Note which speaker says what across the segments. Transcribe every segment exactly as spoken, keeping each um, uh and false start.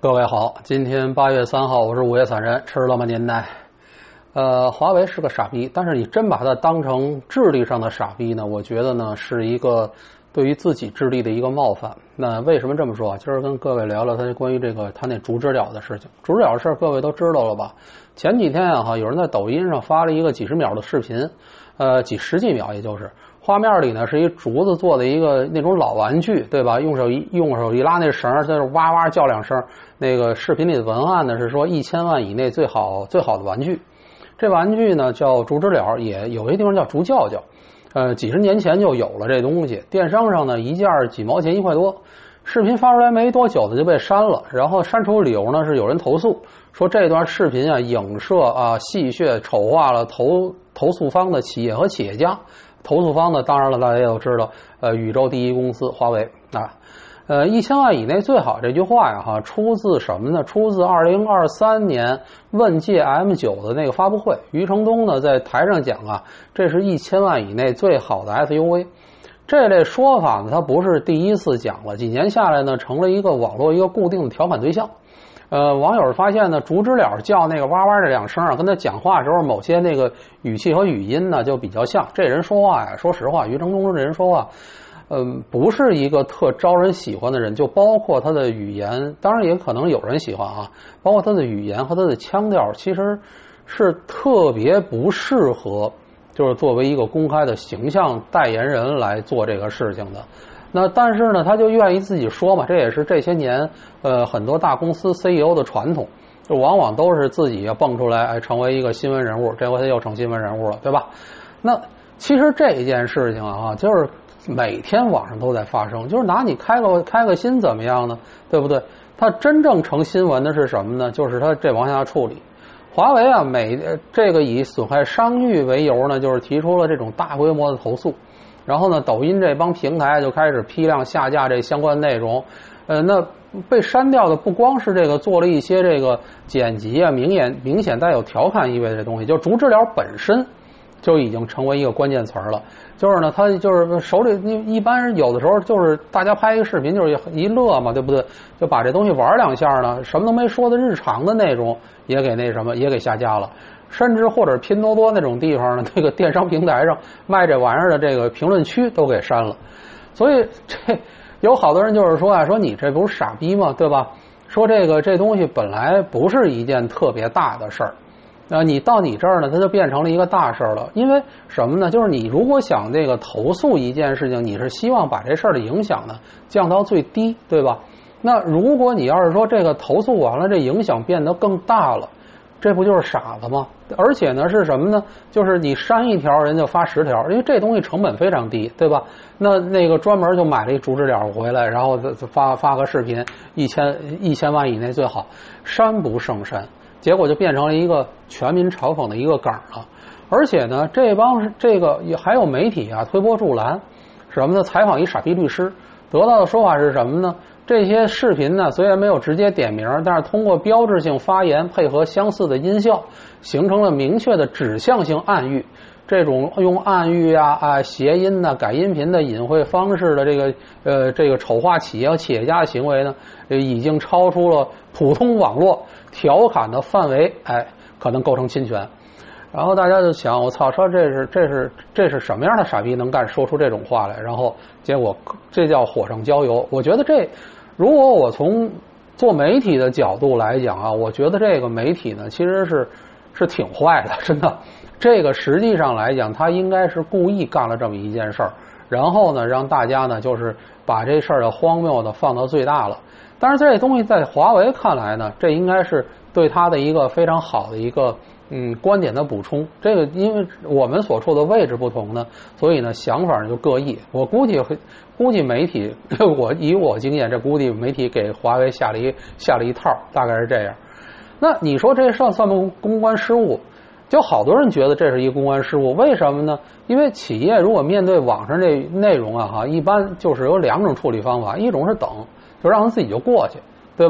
Speaker 1: 各位好，今天八月三号，我是午夜散人，吃了吗您呢？呃，华为是个傻逼，但是你真把它当成智力上的傻逼呢，我觉得呢是一个对于自己智力的一个冒犯。那为什么这么说？今儿跟各位聊聊他关于这个他那竹知了的事情。竹知了的事各位都知道了吧？前几天啊哈，有人在抖音上发了一个几十秒的视频，呃，几十几秒，也就是画面里呢是一竹子做的一个那种老玩具，对吧？用手一用手一拉那绳，在那哇哇叫两声。那个视频里的文案呢是说一千万以内最好最好的玩具。这玩具呢叫竹知了，也有些地方叫竹叫叫。呃，几十年前就有了这东西，电商上呢一件几毛钱一块多。视频发出来没多久呢就被删了，然后删除理由呢是有人投诉，说这段视频啊影射啊戏谑丑化了投投诉方的企业和企业家。投诉方呢当然了大家也都知道，呃宇宙第一公司华为啊。呃，一千万以内最好这句话呀，哈，出自什么呢？出自二零二三年问界 M 九 的那个发布会，余承东呢在台上讲啊，这是一千万以内最好的 S U V。这类说法呢，他不是第一次讲了，几年下来呢，成了一个网络一个固定的调侃对象。呃，网友发现呢，竹知了叫那个哇哇这两声啊，跟他讲话时候某些那个语气和语音呢就比较像。这人说话呀，说实话，余承东这人说话。嗯，不是一个特招人喜欢的人，就包括他的语言，当然也可能有人喜欢啊，包括他的语言和他的腔调，其实是特别不适合，就是作为一个公开的形象代言人来做这个事情的。那但是呢，他就愿意自己说嘛，这也是这些年呃很多大公司 C E O 的传统，就往往都是自己要蹦出来，哎，成为一个新闻人物，这回他又成新闻人物了，对吧？那其实这件事情啊，就是。每天网上都在发生，就是拿你开个开个心怎么样呢？对不对？它真正成新闻的是什么呢？就是它这往下处理。华为啊，每这个以损害商誉为由呢，就是提出了这种大规模的投诉。然后呢，抖音这帮平台就开始批量下架这相关内容。呃，那被删掉的不光是这个做了一些这个剪辑啊，明显明显带有调侃意味的这东西，就竹知了本身。就已经成为一个关键词了，就是呢，他就是手里一般有的时候就是大家拍一个视频就是一乐嘛，对不对？就把这东西玩两下呢，什么都没说的日常的内容也给那什么也给下架了，甚至或者拼多多那种地方呢，这个电商平台上卖这玩意儿的这个评论区都给删了。所以这有好多人就是说啊，说你这不是傻逼吗？对吧？说这个这东西本来不是一件特别大的事儿。啊，你到你这儿呢，它就变成了一个大事了。因为什么呢？就是你如果想这个投诉一件事情，你是希望把这事儿的影响呢降到最低，对吧？那如果你要是说这个投诉完了，这影响变得更大了，这不就是傻子吗？而且呢是什么呢？就是你删一条，人家发十条，因为这东西成本非常低，对吧？那那个专门就买了一竹知了回来，然后发发个视频，一千一千万以内最好，删不胜删。结果就变成了一个全民嘲讽的一个梗了，而且呢，这帮这个还有媒体啊推波助澜，什么呢？采访一傻逼律师，得到的说法是什么呢？这些视频呢虽然没有直接点名，但是通过标志性发言配合相似的音效，形成了明确的指向性暗喻。这种用暗喻啊、啊谐音呐、啊、改音频的隐晦方式的这个呃这个丑化企业和企业家的行为呢，已经超出了普通网络调侃的范围，哎，可能构成侵权。然后大家就想，我操，说这是这是这是什么样的傻逼能干说出这种话来？然后结果这叫火上浇油。我觉得这，如果我从做媒体的角度来讲啊，我觉得这个媒体呢其实是是挺坏的，真的。这个实际上来讲，他应该是故意干了这么一件事儿，然后呢，让大家呢就是把这事儿的荒谬的放到最大了。但是这东西在华为看来呢，这应该是对他的一个非常好的一个嗯观点的补充。这个因为我们所处的位置不同呢，所以呢想法就各异。我估计估计媒体，我以我经验，这估计媒体给华为下了一下了一套，大概是这样。那你说这算算不公关失误？就好多人觉得这是一个公关失误，为什么呢？因为企业如果面对网上这内容啊，哈，一般就是有两种处理方法，一种是等，就让他自己就过去，对吧？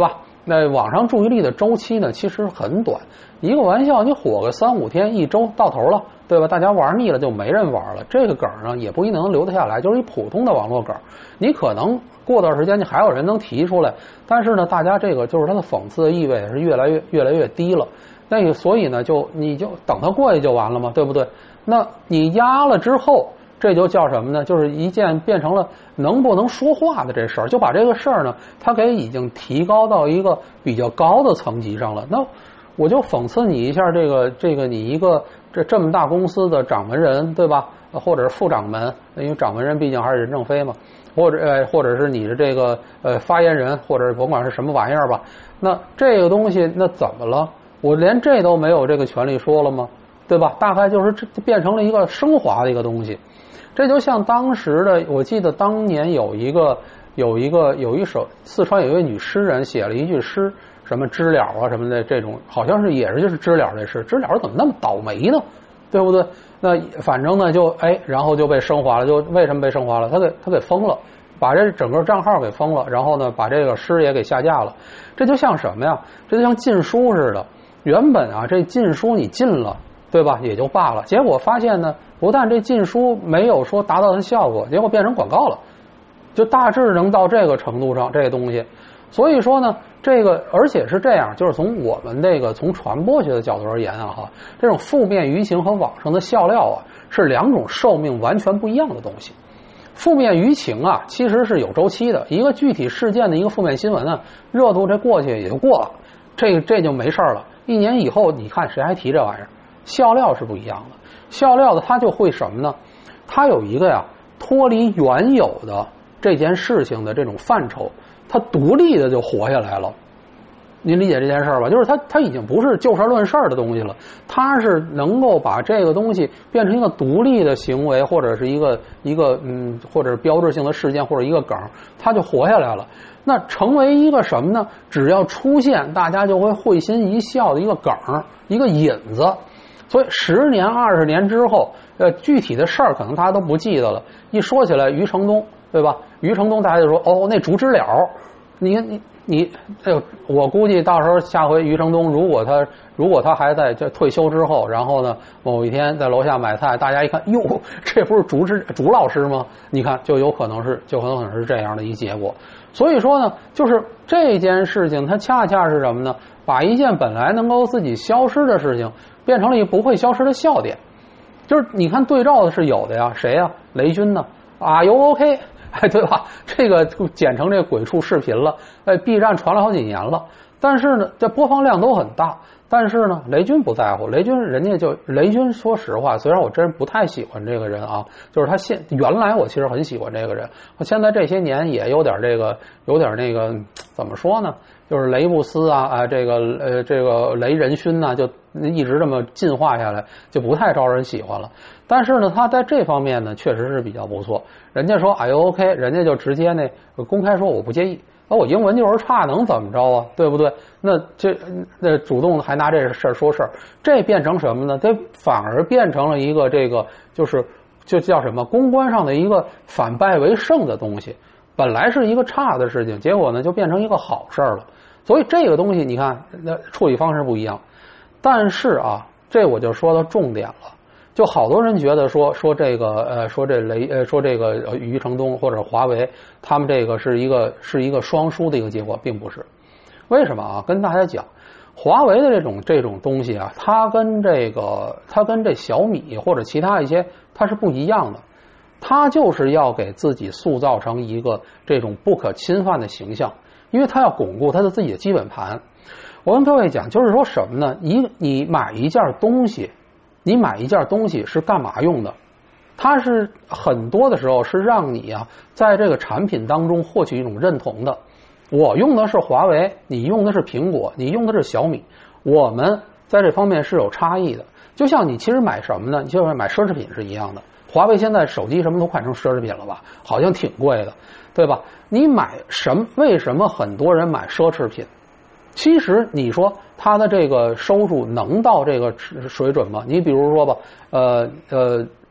Speaker 1: 那网上注意力的周期呢，其实很短，一个玩笑你火个三五天、一周到头了，对吧？大家玩腻了就没人玩了。这个梗呢，也不一定能留得下来，就是一普通的网络梗，你可能过段时间你还有人能提出来，但是呢，大家这个就是它的讽刺的意味是越来越越来越低了。那个所以呢，就你就等它过去就完了嘛，对不对？那你压了之后。这就叫什么呢？就是一件变成了能不能说话的这事儿，就把这个事儿呢，它给已经提高到一个比较高的层级上了。那我就讽刺你一下，这个这个你一个这这么大公司的掌门人，对吧？或者是副掌门，因为掌门人毕竟还是任正非嘛，或者呃或者是你的这个呃发言人，或者甭管是什么玩意儿吧。那这个东西那怎么了？我连这都没有这个权利说了吗？对吧？大概就是这变成了一个升华的一个东西。这就像当时的，我记得当年有一个有一个有一首四川有一位女诗人写了一句诗，什么知了啊什么的，这种好像是也是就是知了这诗，知了怎么那么倒霉呢？对不对？那反正呢就哎，然后就被升华了，就为什么被升华了？他给他给封了，把这整个账号给封了，然后呢把这个诗也给下架了。这就像什么呀？这就像禁书似的，原本啊这禁书你禁了。对吧？也就罢了。结果发现呢，不但这禁书没有说达到它的效果，结果变成广告了，就大致能到这个程度上，这个东西。所以说呢，这个而且是这样，就是从我们这个从传播学的角度而言啊，哈，这种负面舆情和网上的笑料啊，是两种寿命完全不一样的东西。负面舆情啊，其实是有周期的，一个具体事件的一个负面新闻啊，热度这过去也就过了，这这就没事了。一年以后，你看谁还提这玩意儿？笑料是不一样的，笑料的它就会什么呢？它有一个呀脱离原有的这件事情的这种范畴，它独立的就活下来了。您理解这件事儿吧？就是它它已经不是就事论事儿的东西了，它是能够把这个东西变成一个独立的行为，或者是一个一个嗯，或者是标志性的事件或者一个梗，它就活下来了。那成为一个什么呢？只要出现，大家就会会心一笑的一个梗，一个引子。所以十年二十年之后，呃，具体的事儿可能大家都不记得了。一说起来，余承东，对吧？余承东大家就说，哦，那竹知了。你你你，哎呦，我估计到时候下回余承东如果他如果他还在这退休之后，然后呢，某一天在楼下买菜，大家一看，哟，这不是竹知竹老师吗？你看，就有可能是就可能是这样的一结果。所以说呢，就是这件事情，它恰恰是什么呢？把一件本来能够自己消失的事情，变成了一个不会消失的笑点。就是你看对照的是有的呀，谁呀？雷军呢？啊，有 OK， 哎，对吧？这个剪成这个鬼畜视频了，哎 ，B 站传了好几年了，但是呢，这播放量都很大。但是呢，雷军不在乎，雷军人家就雷军，说实话，虽然我真不太喜欢这个人啊，就是他现原来我其实很喜欢这个人，我现在这些年也有点这个，有点那个怎么说呢？就是雷布斯啊啊，这个呃这个雷仁勋呐、啊，就一直这么进化下来，就不太招人喜欢了。但是呢，他在这方面呢，确实是比较不错。人家说哎呦 OK， 人家就直接那公开说我不介意。那我英文就是差，能怎么着啊？对不对？那这那主动还拿这事儿说事儿，这变成什么呢？这反而变成了一个这个就是就叫什么公关上的一个反败为胜的东西。本来是一个差的事情，结果呢就变成一个好事儿了。所以这个东西你看，那处理方式不一样。但是啊，这我就说到重点了。就好多人觉得说说这个呃说这雷呃说这个呃余承东或者华为他们这个是一个是一个双输的一个结果，并不是。为什么啊？跟大家讲，华为的这种这种东西啊，它跟这个它跟这小米或者其他一些它是不一样的，它就是要给自己塑造成一个这种不可侵犯的形象，因为它要巩固它的自己的基本盘。我跟各位讲，就是说什么呢？一你买一件东西。你买一件东西是干嘛用的？它是很多的时候是让你啊，在这个产品当中获取一种认同的。我用的是华为，你用的是苹果，你用的是小米，我们在这方面是有差异的。就像你其实买什么呢？你就是买奢侈品是一样的。华为现在手机什么都快成奢侈品了吧？好像挺贵的，对吧？你买什么？为什么很多人买奢侈品？其实你说他的这个收入能到这个水准吗？你比如说吧，呃呃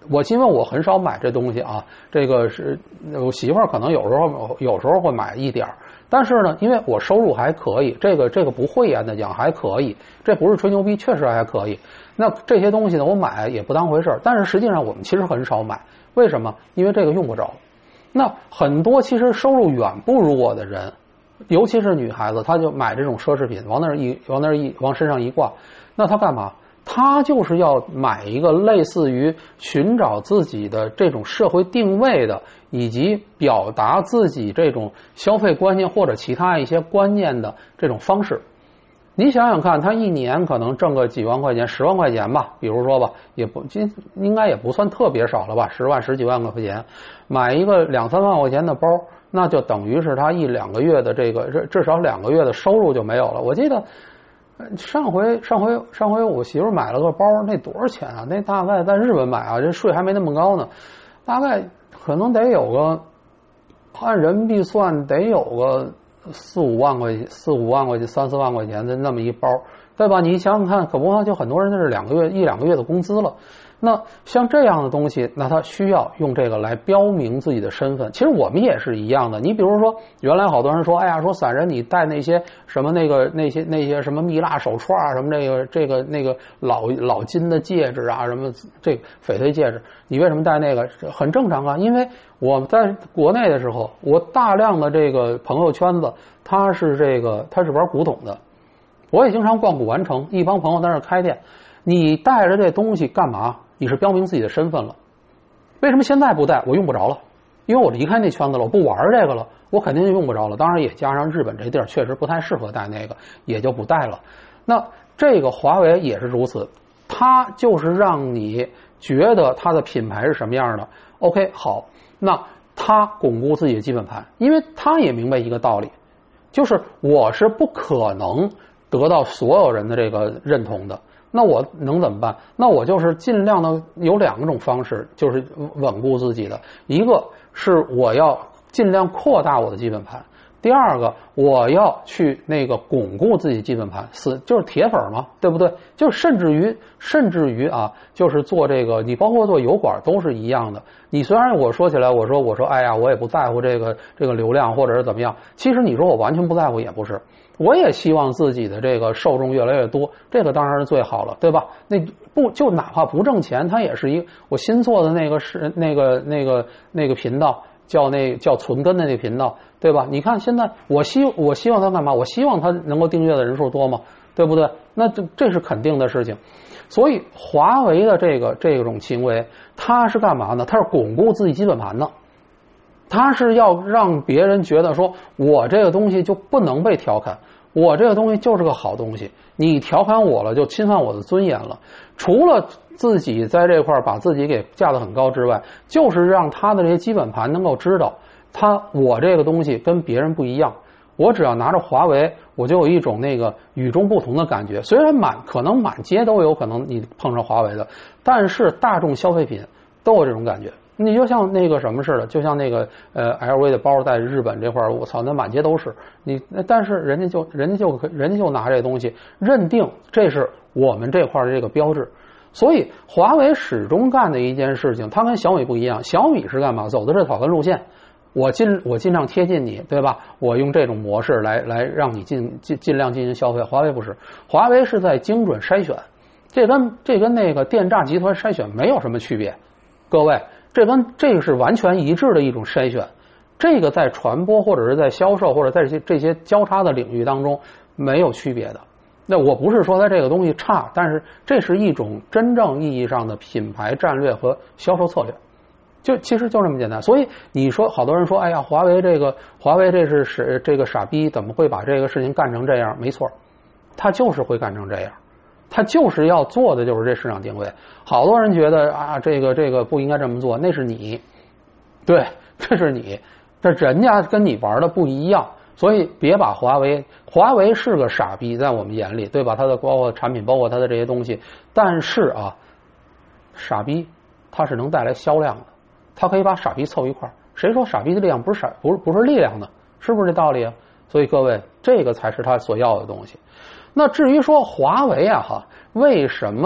Speaker 1: 我因为我很少买这东西啊，这个是我媳妇儿可能有时候有时候会买一点儿，但是呢，因为我收入还可以，这个这个不讳言的讲还可以，这不是吹牛逼，确实还可以。那这些东西呢，我买也不当回事儿，但是实际上我们其实很少买，为什么？因为这个用不着。那很多其实收入远不如我的人，尤其是女孩子，她就买这种奢侈品，往那儿一往那儿一往身上一挂，那她干嘛？她就是要买一个类似于寻找自己的这种社会定位的，以及表达自己这种消费观念或者其他一些观念的这种方式。你想想看，他一年可能挣个几万块钱、十万块钱吧，比如说吧，也不应该也不算特别少了吧，十万、十几万块钱，买一个两三万块钱的包，那就等于是他一两个月的这个至少两个月的收入就没有了。我记得上回上回上回我媳妇买了个包，那多少钱啊？那大概在日本买啊，这税还没那么高呢，大概可能得有个按人民币算得有个四五万块钱，四五万块钱，三四万块钱的那么一包，对吧？你想想看，可不就很多人那是两个月一两个月的工资了。那像这样的东西，那他需要用这个来标明自己的身份。其实我们也是一样的。你比如说，原来好多人说，哎呀，说散人你戴那些什么那个那些那些什么蜜蜡手串啊，什么这个这个那个老老金的戒指啊，什么这个翡翠戒指，你为什么戴那个？很正常啊，因为我在国内的时候，我大量的这个朋友圈子，他是这个他是玩古董的，我也经常逛古玩城，一帮朋友在那儿开店。你带着这东西干嘛？你是标明自己的身份了。为什么现在不带？我用不着了，因为我离开那圈子了，我不玩这个了，我肯定就用不着了。当然也加上日本这地儿确实不太适合带那个，也就不带了。那这个华为也是如此，它就是让你觉得它的品牌是什么样的。OK， 好，那它巩固自己的基本盘，因为它也明白一个道理，就是我是不可能得到所有人的这个认同的。那我能怎么办？那我就是尽量的有两种方式，就是稳固自己的。一个是我要尽量扩大我的基本盘，第二个我要去那个巩固自己基本盘，死就是铁粉嘛，对不对？就甚至于甚至于啊，就是做这个，你包括做油管都是一样的。你虽然我说起来，我说我说哎呀，我也不在乎这个这个流量或者是怎么样，其实你说我完全不在乎也不是。我也希望自己的这个受众越来越多，这个当然是最好了，对吧？那不就哪怕不挣钱，它也是一个我新做的那个是那个那个那个频道，叫那叫存根的那个频道，对吧？你看现在我希我希望它干嘛？我希望它能够订阅的人数多嘛，对不对？那这这是肯定的事情。所以华为的这个这种行为，它是干嘛呢？它是巩固自己基本盘的。他是要让别人觉得说，我这个东西就不能被调侃，我这个东西就是个好东西，你调侃我了就侵犯我的尊严了。除了自己在这块把自己给架得很高之外，就是让他的这些基本盘能够知道，他我这个东西跟别人不一样。我只要拿着华为，我就有一种那个与众不同的感觉。虽然满可能满街都有可能你碰上华为的，但是大众消费品都有这种感觉。你就像那个什么似的，就像那个呃 L V 的包在日本这块儿，我操，那满街都是你。但是人家就人家就人家就拿这东西认定这是我们这块的这个标志。所以华为始终干的一件事情，它跟小米不一样。小米是干嘛？走的是草根路线，我尽我尽量贴近你，对吧？我用这种模式来来让你尽尽尽量进行消费。华为不是，华为是在精准筛选，这跟这跟那个电诈集团筛选没有什么区别，各位。这跟这个是完全一致的一种筛选，这个在传播或者是在销售或者在这些这些交叉的领域当中没有区别的。那我不是说它这个东西差，但是这是一种真正意义上的品牌战略和销售策略，就其实就这么简单。所以你说好多人说，哎呀，华为这个华为这是是这个傻逼，怎么会把这个事情干成这样？没错，他就是会干成这样。他就是要做的就是这市场定位。好多人觉得啊，这个这个不应该这么做，那是你，对，这是你，这人家跟你玩的不一样，所以别把华为，华为是个傻逼，在我们眼里，对吧？它的包括产品，包括它的这些东西，但是啊，傻逼它是能带来销量的，它可以把傻逼凑一块儿。谁说傻逼的力量不是傻，不是不是力量呢？是不是这道理啊？所以各位，这个才是他所要的东西。那至于说华为啊哈，为什么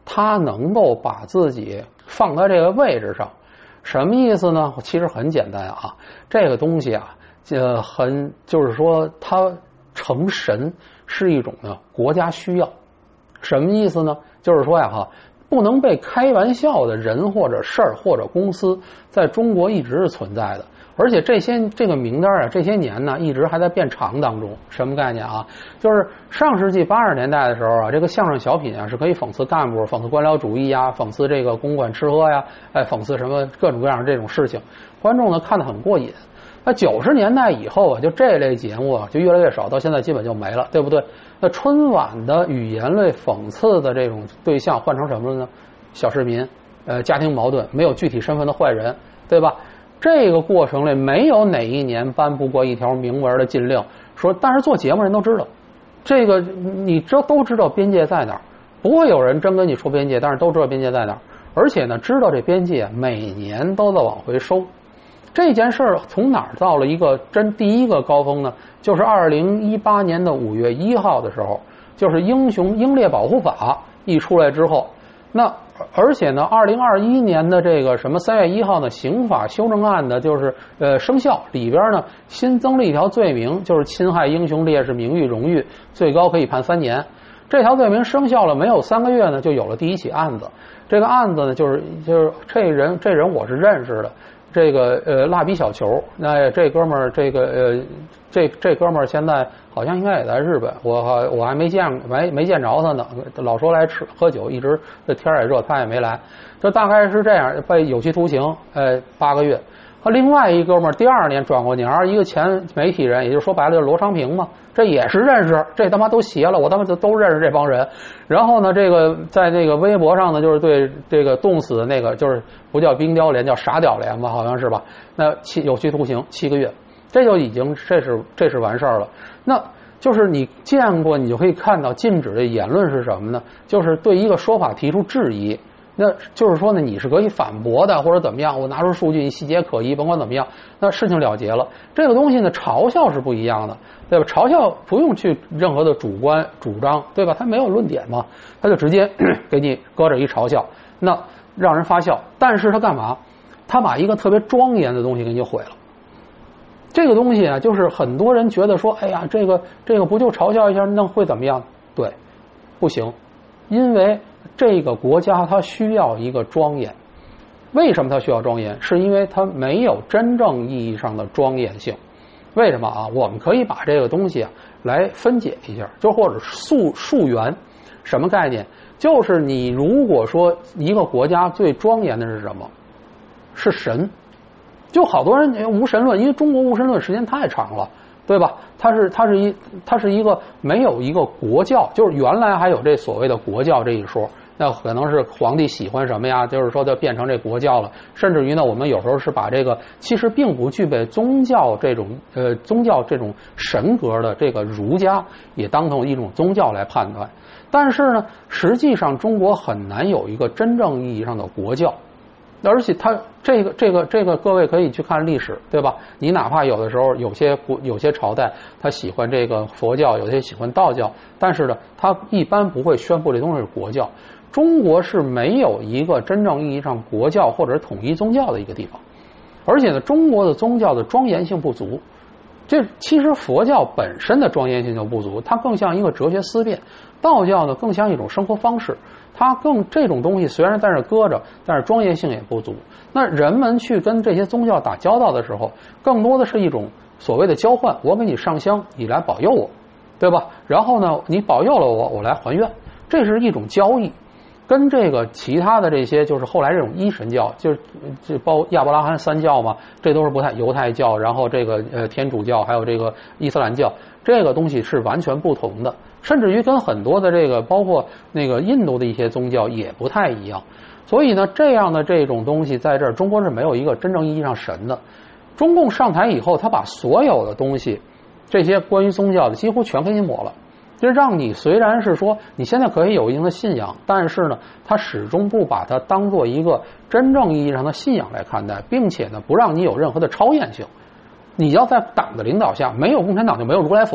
Speaker 1: 他能够把自己放在这个位置上。什么意思呢？其实很简单啊，这个东西啊，呃，很就是说，它成神是一种呢国家需要。什么意思呢？就是说呀，哈，不能被开玩笑的人或者事儿或者公司，在中国一直是存在的。而且这些这个名单啊，这些年呢，一直还在变长当中。什么概念啊？就是上世纪八十年代的时候啊，这个相声小品啊是可以讽刺干部、讽刺官僚主义呀、讽刺这个公馆吃喝呀，哎，讽刺什么各种各样的这种事情，观众呢看得很过瘾。那九十年代以后啊，就这类节目啊就越来越少，到现在基本就没了，对不对？那春晚的语言类讽刺的这种对象换成什么了呢？小市民，呃，家庭矛盾，没有具体身份的坏人，对吧？这个过程里没有哪一年颁布过一条明文的禁令，说但是做节目人都知道，这个你知都知道边界在哪儿，不会有人真跟你说边界，但是都知道边界在哪儿，而且呢，知道这边界每年都在往回收。这件事儿从哪儿到了一个真第一个高峰呢？就是二零一八年的五月一号的时候，就是英雄英烈保护法一出来之后，那而且呢，二零二一年的这个什么三月一号呢，刑法修正案的就是呃生效里边呢新增了一条罪名，就是侵害英雄烈士名誉荣誉，最高可以判三年。这条罪名生效了没有三个月呢，就有了第一起案子。这个案子呢，就是就是这人这人我是认识的。这个呃蜡笔小球，那这哥们儿这个呃这这哥们儿现在好像应该也在日本，我我还没见没没见着他呢，老说来吃喝酒，一直这天也热，他也没来，就大概是这样，被有期徒刑呃八个月。和另外一哥们儿第二年转过年，一个前媒体人，也就是说白了就是罗昌平嘛，这也是认识，这他妈都邪了，我他妈就都认识这帮人。然后呢，这个在那个微博上呢，就是对这个冻死的那个，就是不叫冰雕连，叫傻屌连吧，好像是吧？那七有期徒刑七个月，这就已经这是这是完事儿了。那就是你见过，你就可以看到禁止的言论是什么呢？就是对一个说法提出质疑。那就是说呢，你是可以反驳的，或者怎么样？我拿出数据，你细节可疑，甭管怎么样，那事情了结了。这个东西呢，嘲笑是不一样的，对吧？嘲笑不用去任何的主观主张，对吧？他没有论点嘛，他就直接给你搁着一嘲笑，那让人发笑。但是他干嘛？他把一个特别庄严的东西给你毁了。这个东西啊，就是很多人觉得说，哎呀，这个这个不就嘲笑一下，那会怎么样？对，不行，因为这个国家它需要一个庄严。为什么它需要庄严？是因为它没有真正意义上的庄严性。为什么啊？我们可以把这个东西啊来分解一下，就或者溯溯源。什么概念？就是你如果说一个国家最庄严的是什么？是神。就好多人无神论，因为中国无神论时间太长了，对吧？它是它是一它是一个没有一个国教，就是原来还有这所谓的国教这一说，那可能是皇帝喜欢什么呀，就是说就变成这国教了。甚至于呢，我们有时候是把这个其实并不具备宗教这种呃宗教这种神格的这个儒家也当成一种宗教来判断。但是呢，实际上中国很难有一个真正意义上的国教。而且它这个这个这个各位可以去看历史，对吧？你哪怕有的时候有些国有些朝代他喜欢这个佛教，有些喜欢道教，但是呢，他一般不会宣布这东西是国教。中国是没有一个真正意义上国教或者统一宗教的一个地方，而且呢，中国的宗教的庄严性不足。这其实佛教本身的庄严性就不足，它更像一个哲学思辨；道教呢更像一种生活方式。它更这种东西虽然在这搁着，但是庄严性也不足。那人们去跟这些宗教打交道的时候，更多的是一种所谓的交换，我给你上香，你来保佑我，对吧？然后呢，你保佑了我，我来还愿，这是一种交易。跟这个其他的这些就是后来这种一神教，就是这包亚伯拉罕三教嘛，这都是不太犹太教，然后这个呃天主教，还有这个伊斯兰教，这个东西是完全不同的，甚至于跟很多的这个包括那个印度的一些宗教也不太一样。所以呢，这样的这种东西在这儿，中国是没有一个真正意义上神的。中共上台以后，他把所有的东西，这些关于宗教的几乎全给你抹了。就让你虽然是说你现在可以有一定的信仰，但是呢，他始终不把它当做一个真正意义上的信仰来看待，并且呢，不让你有任何的超验性。你要在党的领导下，没有共产党就没有如来佛，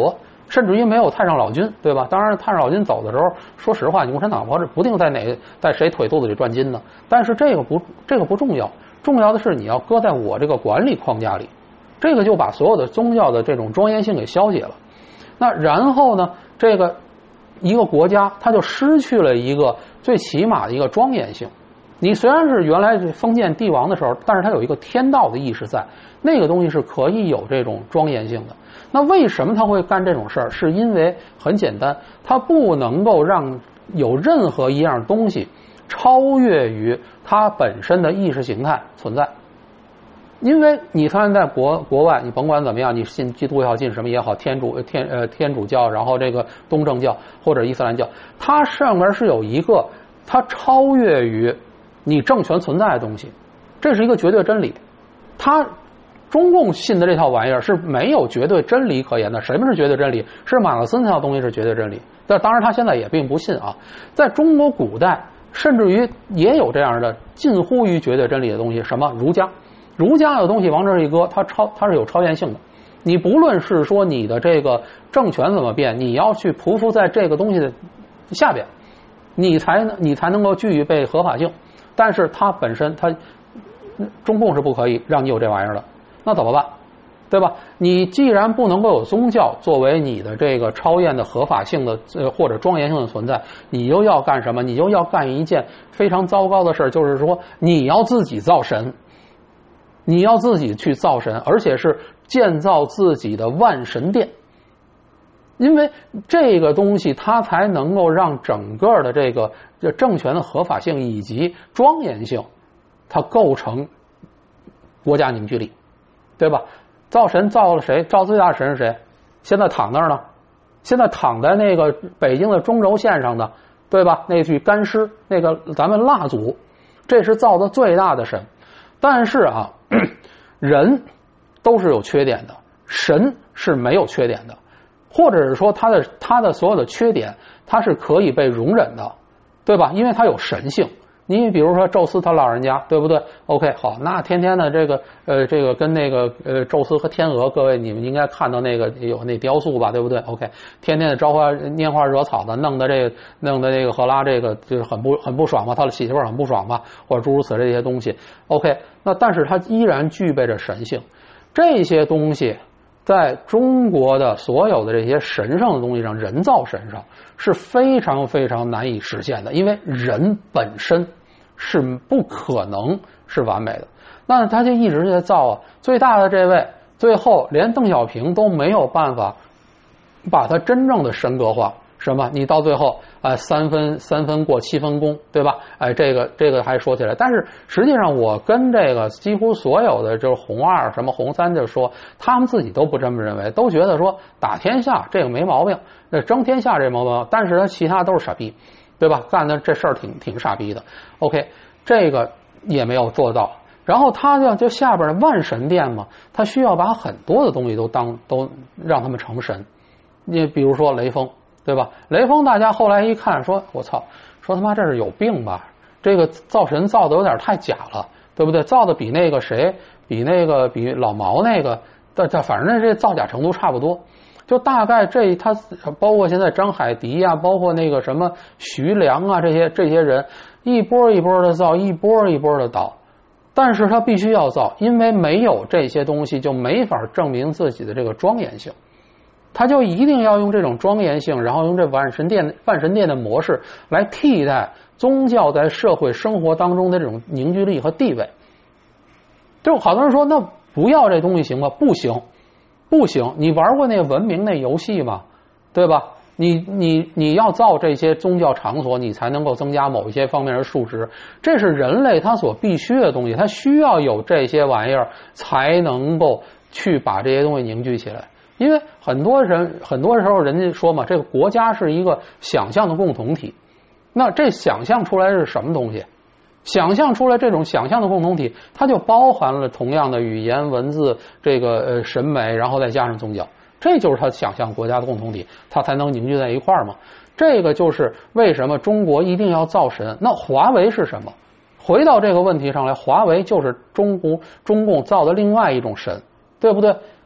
Speaker 1: 甚至于没有太上老君，对吧？当然，太上老君走的时候，说实话，共产党不不定在哪在谁腿肚子里转筋呢。但是这个不这个不重要，重要的是你要搁在我这个管理框架里，这个就把所有的宗教的这种庄严性给消解了。那然后呢，这个一个国家它就失去了一个最起码的一个庄严性。你虽然是原来封建帝王的时候，但是它有一个天道的意识在，那个东西是可以有这种庄严性的。那为什么他会干这种事儿？是因为很简单，他不能够让有任何一样东西超越于它本身的意识形态存在。因为你看在国国外，你甭管怎么样，你信基督教信什么也好，天主天呃天主教，然后这个东正教或者伊斯兰教，它上面是有一个它超越于你政权存在的东西，这是一个绝对真理。它中共信的这套玩意儿是没有绝对真理可言的。什么是绝对真理？是马克思那套东西是绝对真理。但当然他现在也并不信啊。在中国古代，甚至于也有这样的近乎于绝对真理的东西，什么儒家。儒家的东西往这一搁，它超它是有超验性的。你不论是说你的这个政权怎么变，你要去匍匐在这个东西的下边，你才你才能够具备合法性。但是它本身，它中共是不可以让你有这玩意儿的，那怎么办？对吧？你既然不能够有宗教作为你的这个超验的合法性的呃或者庄严性的存在，你又要干什么？你又要干一件非常糟糕的事，就是说你要自己造神，你要自己去造神，而且是建造自己的万神殿。因为这个东西它才能够让整个的这个政权的合法性以及庄严性，它构成国家凝聚力，对吧？造神造了谁？造最大的神是谁？现在躺那儿呢，现在躺在那个北京的中轴线上的，对吧？那具干尸，那个咱们蜡祖，这是造的最大的神。但是啊，人都是有缺点的，神是没有缺点的。或者是说他的他的所有的缺点，他是可以被容忍的，对吧？因为他有神性。你比如说宙斯他老人家，对不对 ？OK， 好，那天天的这个呃这个跟那个呃宙斯和天鹅，各位你们应该看到那个有那雕塑吧，对不对 ？OK， 天天的招花拈花惹草的，弄得这个弄得这个赫拉这个就是很不很不爽嘛，他的媳妇很不爽嘛，或者诸如此类这些东西。OK， 那但是他依然具备着神性，这些东西。在中国的所有的这些神圣的东西上，人造神上是非常非常难以实现的，因为人本身是不可能是完美的。那他就一直在造啊，最大的这位，最后连邓小平都没有办法把他真正的神格化。什么？你到最后啊、呃，三分三分过七分功，对吧？哎，这个这个还说起来，但是实际上我跟这个几乎所有的就是红二什么红三就说，他们自己都不这么认为，都觉得说打天下这个没毛病，那争天下这毛病，但是他其他都是傻逼，对吧？干的这事儿挺挺傻逼的。OK， 这个也没有做到。然后他就就下边的万神殿嘛，他需要把很多的东西都当都让他们成神。你比如说雷锋。对吧？雷锋大家后来一看说，我操，说他妈这是有病吧？这个造神造的有点太假了，对不对？造的比那个谁，比那个比老毛那个，但但反正这造假程度差不多。就大概这他包括现在张海迪啊，包括那个什么徐良啊，这些这些人一波一波的造，一波一波的倒。但是他必须要造，因为没有这些东西就没法证明自己的这个庄严性。他就一定要用这种庄严性，然后用这万神殿万神殿的模式来替代宗教在社会生活当中的这种凝聚力和地位。就好多人说，那不要这东西行吗？不行，不行！你玩过那个文明那游戏吗？对吧？你你你要造这些宗教场所，你才能够增加某一些方面的数值，这是人类他所必须的东西，他需要有这些玩意儿才能够去把这些东西凝聚起来。因为很多人很多时候人家说嘛，这个国家是一个想象的共同体，那这想象出来是什么东西？想象出来这种想象的共同体，它就包含了同样的语言、文字、这个呃审美，然后再加上宗教，这就是他想象国家的共同体，它才能凝聚在一块儿嘛。这个就是为什么中国一定要造神。那华为是什么？回到这个问题上来，华为就是中国中共造的另外一种神，对不对？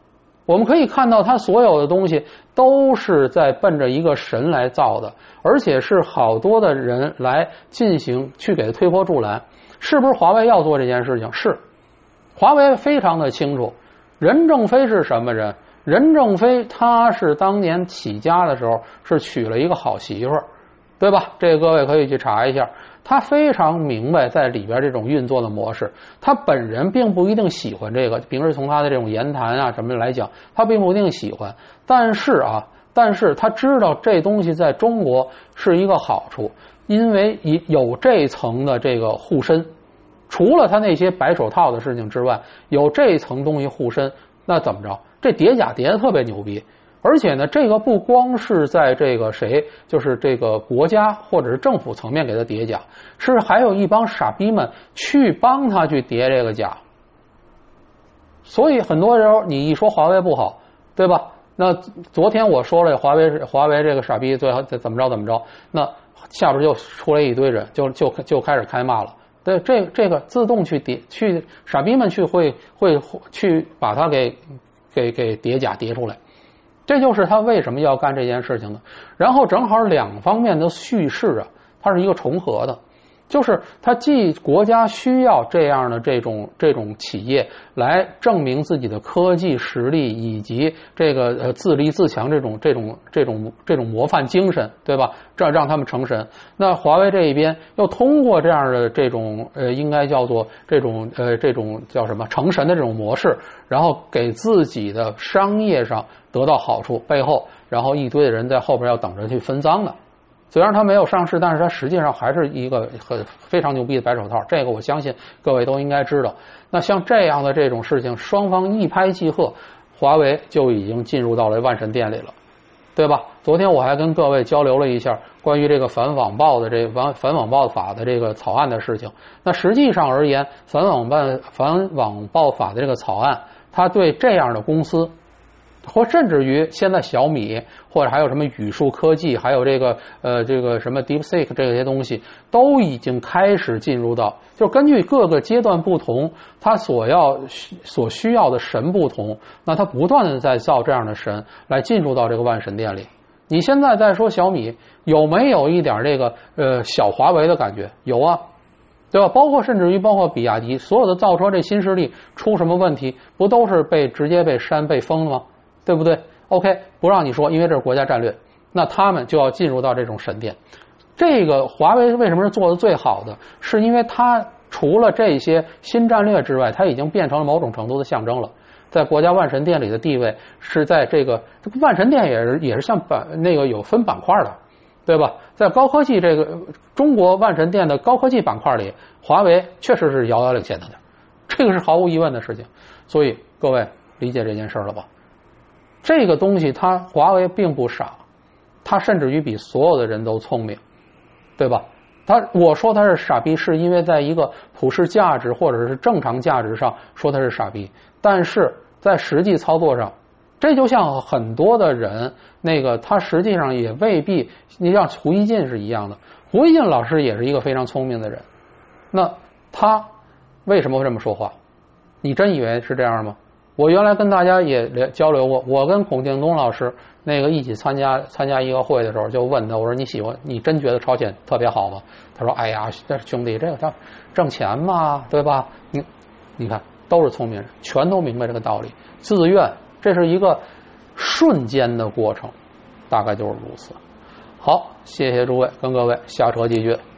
Speaker 1: 我们可以看到，他所有的东西都是在奔着一个神来造的，而且是好多的人来进行去给他推波助澜。是不是华为要做这件事情？是，华为非常的清楚，任正非是什么人？任正非他是当年起家的时候是娶了一个好媳妇儿，对吧？这个各位可以去查一下。他非常明白在里边这种运作的模式，他本人并不一定喜欢这个，平时从他的这种言谈啊什么来讲，他并不一定喜欢。但是啊，但是他知道这东西在中国是一个好处，因为有这层的这个护身，除了他那些白手套的事情之外，有这层东西护身，那怎么着？这叠甲叠得特别牛逼。而且呢，这个不光是在这个谁，就是这个国家或者是政府层面给他叠甲，是还有一帮傻逼们去帮他去叠这个甲。所以很多时候你一说华为不好，对吧？那昨天我说了华为华为这个傻逼最后怎么着怎么着，那下边就出来一堆人，就就就开始开骂了。对，这这个自动去叠去傻逼们去会会去把它给给给叠甲叠出来。这就是他为什么要干这件事情呢？然后正好两方面的叙事啊，它是一个重合的，就是它既国家需要这样的这种这种企业来证明自己的科技实力以及这个呃自立自强这种这种这种这种模范精神，对吧？这让他们成神。那华为这一边又通过这样的这种呃应该叫做这种呃这种叫什么成神的这种模式，然后给自己的商业上得到好处，背后然后一堆的人在后边要等着去分赃的。虽然它没有上市，但是它实际上还是一个很非常牛逼的白手套，这个我相信各位都应该知道。那像这样的这种事情，双方一拍即合，华为就已经进入到了万神殿里了，对吧？昨天我还跟各位交流了一下关于这个反网暴的这反反网暴法的这个草案的事情。那实际上而言，反网暴反网暴法的这个草案，它对这样的公司，或甚至于现在小米或者还有什么语数科技，还有这个呃这个什么 DeepSeek 这些东西，都已经开始进入到，就根据各个阶段不同，它所要所需要的神不同，那它不断的在造这样的神来进入到这个万神殿里。你现在在说小米有没有一点这个呃小华为的感觉？有啊，对吧？包括甚至于包括比亚迪，所有的造车这新势力出什么问题，不都是被直接被删被封了吗？对不对 ？OK， 不让你说，因为这是国家战略，那他们就要进入到这种神殿。这个华为为什么是做的最好的？是因为它除了这些新战略之外，它已经变成了某种程度的象征了。在国家万神殿里的地位是在这个这个万神殿也是也是像板那个有分板块的，对吧？在高科技这个中国万神殿的高科技板块里，华为确实是遥遥领先的，这个是毫无疑问的事情。所以各位理解这件事了吧？这个东西它华为并不傻，它甚至于比所有的人都聪明，对吧？他我说他是傻逼，是因为在一个普世价值或者是正常价值上说他是傻逼，但是在实际操作上，这就像很多的人，那个他实际上也未必，你像胡锡进是一样的，胡锡进老师也是一个非常聪明的人，那他为什么会这么说话？你真以为是这样吗？我原来跟大家也交流过，我跟孔敬东老师那个一起参加参加一个会的时候，就问他，我说你喜欢，你真觉得朝鲜特别好吗？他说，哎呀，这兄弟，这个他挣钱嘛，对吧？你你看，都是聪明人，全都明白这个道理，自愿，这是一个瞬间的过程，大概就是如此。好，谢谢诸位，跟各位下车继续。